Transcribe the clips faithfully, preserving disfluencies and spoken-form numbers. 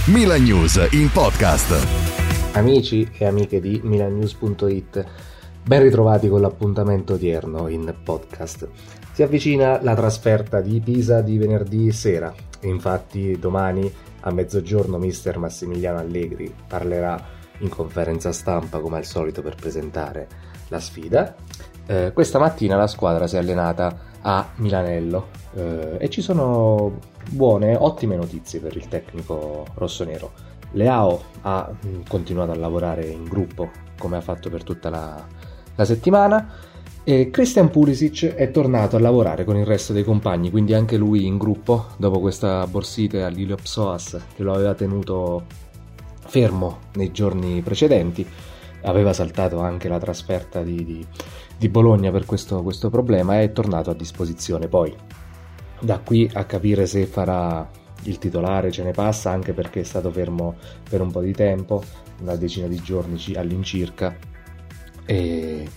Milan News in podcast. Amici e amiche di milan news punto it, ben ritrovati con l'appuntamento odierno in podcast. Si avvicina la trasferta di Pisa di venerdì sera e infatti domani a mezzogiorno mister Massimiliano Allegri parlerà in conferenza stampa come al solito per presentare la sfida. Eh, questa mattina la squadra si è allenata a Milanello eh, e ci sono buone, ottime notizie per il tecnico rossonero. Leao ha continuato a lavorare in gruppo come ha fatto per tutta la, la settimana e Christian Pulisic è tornato a lavorare con il resto dei compagni, quindi anche lui in gruppo dopo questa borsite all'Iliopsoas che lo aveva tenuto fermo nei giorni precedenti. Aveva saltato anche la trasferta di, di, di Bologna per questo, questo problema e è tornato a disposizione. Poi da qui a capire se farà il titolare ce ne passa, anche perché è stato fermo per un po' di tempo, una decina di giorni all'incirca, e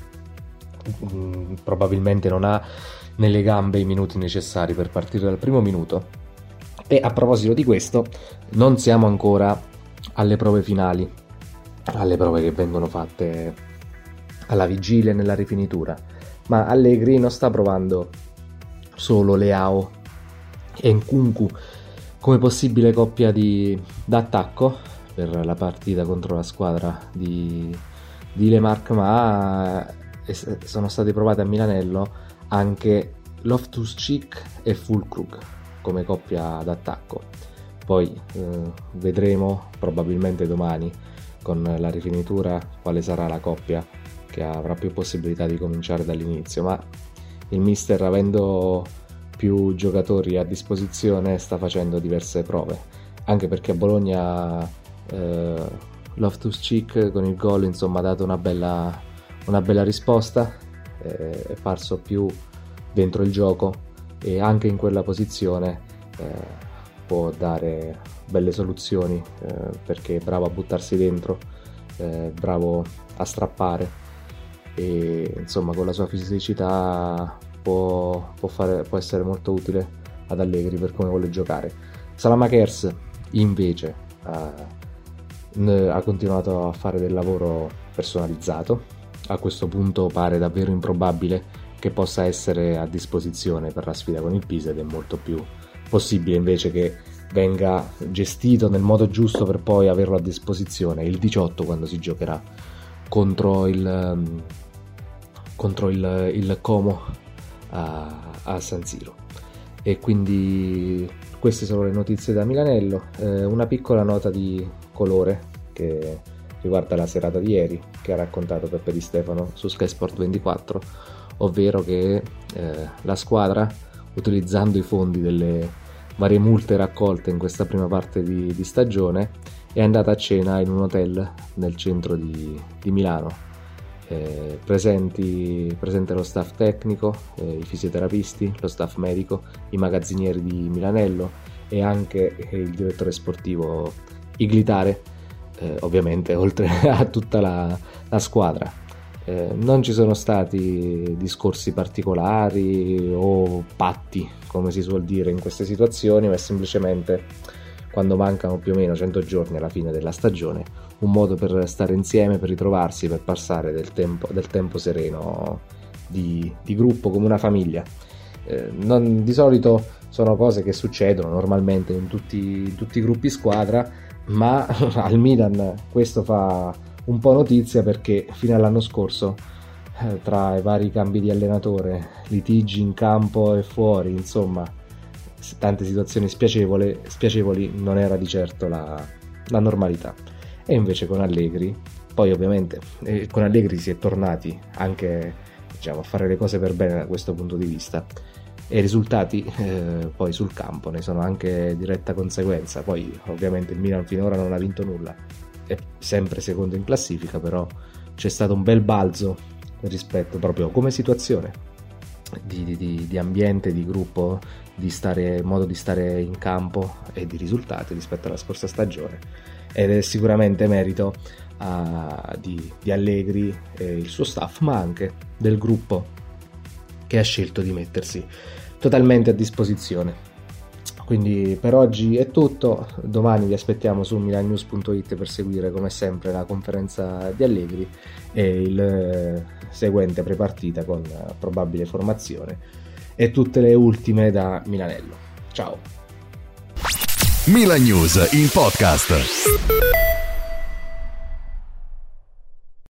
mh, probabilmente non ha nelle gambe i minuti necessari per partire dal primo minuto. E a proposito di questo, non siamo ancora alle prove finali, alle prove che vengono fatte alla vigilia nella rifinitura, ma Allegri non sta provando solo Leao e Nkunku come possibile coppia di d'attacco per la partita contro la squadra di, di Lemark, ma sono state provate a Milanello anche Loftus-Cheek e Füllkrug come coppia d'attacco. Poi eh, vedremo probabilmente domani con la rifinitura quale sarà la coppia che avrà più possibilità di cominciare dall'inizio, ma il mister, avendo più giocatori a disposizione, sta facendo diverse prove, anche perché a Bologna eh, Loftus-Cheek con il gol insomma ha dato una bella, una bella risposta, eh, è parso più dentro il gioco e anche in quella posizione eh, può dare belle soluzioni eh, perché è bravo a buttarsi dentro, eh, bravo a strappare e insomma con la sua fisicità può, può, fare, può essere molto utile ad Allegri per come vuole giocare. Saelemaekers invece ha, ha continuato a fare del lavoro personalizzato. A questo punto pare davvero improbabile che possa essere a disposizione per la sfida con il Pisa ed è molto più possibile invece che venga gestito nel modo giusto per poi averlo a disposizione il diciotto, quando si giocherà contro il contro il, il Como a, a San Siro. E quindi queste sono le notizie da Milanello. Eh, una piccola nota di colore che riguarda la serata di ieri che ha raccontato Peppe Di Stefano su Sky Sport ventiquattro, ovvero che eh, la squadra, utilizzando i fondi delle varie multe raccolte in questa prima parte di, di stagione, è andata a cena in un hotel nel centro di, di Milano. Eh, presenti, presente lo staff tecnico, eh, i fisioterapisti, lo staff medico, i magazzinieri di Milanello e anche il direttore sportivo Iglitare, eh, ovviamente oltre a tutta la, la squadra. Eh, non ci sono stati discorsi particolari o patti, come si suol dire in queste situazioni, ma è semplicemente, quando mancano più o meno cento giorni alla fine della stagione, un modo per stare insieme, per ritrovarsi, per passare del tempo, del tempo sereno di, di gruppo come una famiglia. Eh, non, di solito sono cose che succedono normalmente in tutti, in tutti i gruppi squadra, ma al Milan questo fa un po' notizia perché fino all'anno scorso, eh, tra i vari cambi di allenatore, litigi in campo e fuori, insomma tante situazioni spiacevoli, spiacevoli non era di certo la, la normalità. E invece con Allegri, poi ovviamente eh, con Allegri si è tornati anche, diciamo, a fare le cose per bene da questo punto di vista, e i risultati eh, poi sul campo ne sono anche diretta conseguenza. Poi ovviamente il Milan finora non ha vinto nulla, è sempre secondo in classifica, però c'è stato un bel balzo rispetto proprio come situazione di, di, di ambiente, di gruppo, di stare, modo di stare in campo e di risultati rispetto alla scorsa stagione, ed è sicuramente merito uh, di, di Allegri e il suo staff, ma anche del gruppo che ha scelto di mettersi totalmente a disposizione. Quindi per oggi è tutto, domani vi aspettiamo su milan news punto it per seguire come sempre la conferenza di Allegri e il seguente prepartita con probabile formazione e tutte le ultime da Milanello. Ciao. Milan News in podcast.